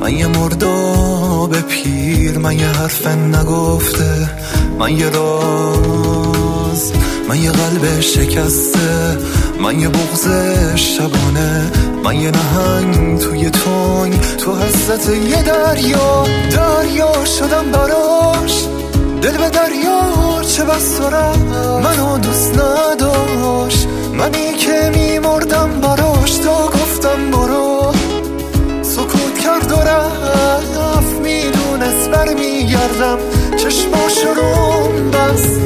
من یه مرداب پیر، من یه حرف نگفته، من یه راز، من یه قلب شکسته، من یه بغض شبانه، من یه نهنگ توی تنگ، تو حسرت یه دریا شدم براش، دل به دریا چه بس دارم، منو دوست نداشت، منی که میمردم براش، تا گفتم برو سکوت کرد و رفت، میدونست برمیگردم، چشماشو روم بست.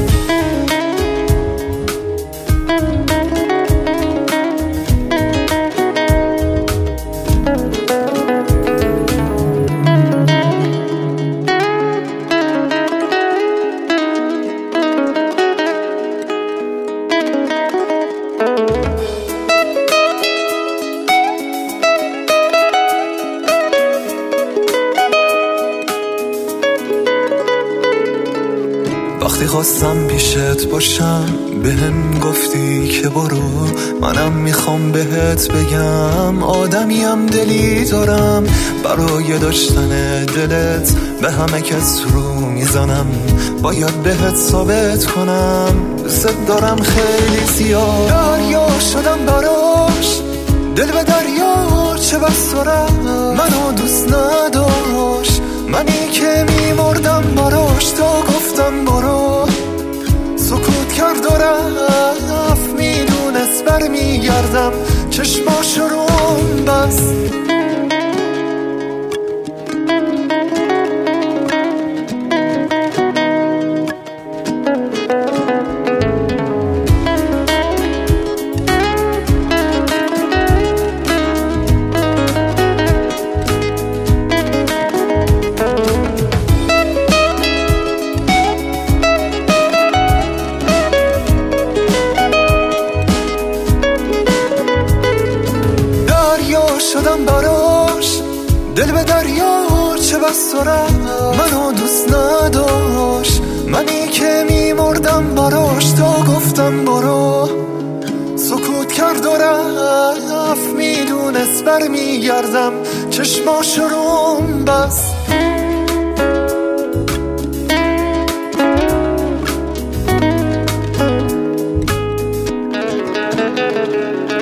وقتی خواستم پیشت باشم بهم گفتی که برو، منم میخوام بهت بگم آدمیم دلی دارم، برای داشتن دلت به همه کس رو میزنم، باید بهت ثابت کنم دوست دارم خیلی زیاد، دریا شدم براش، دل به دریا چه بس دارم، منو دوست نداشت، منی که میمردم براش، تا گفتم برو سکوت کرد و رفت، میدونست برمیگردم، چشماشو روم بست. شدم براش، دل به دریا چه بس دارم، منو دوست نداشت، منی که میمردم براش، تا گفتم برو سکوت کرد و رفت، میدونست برمیگردم، چشماشو روم بست.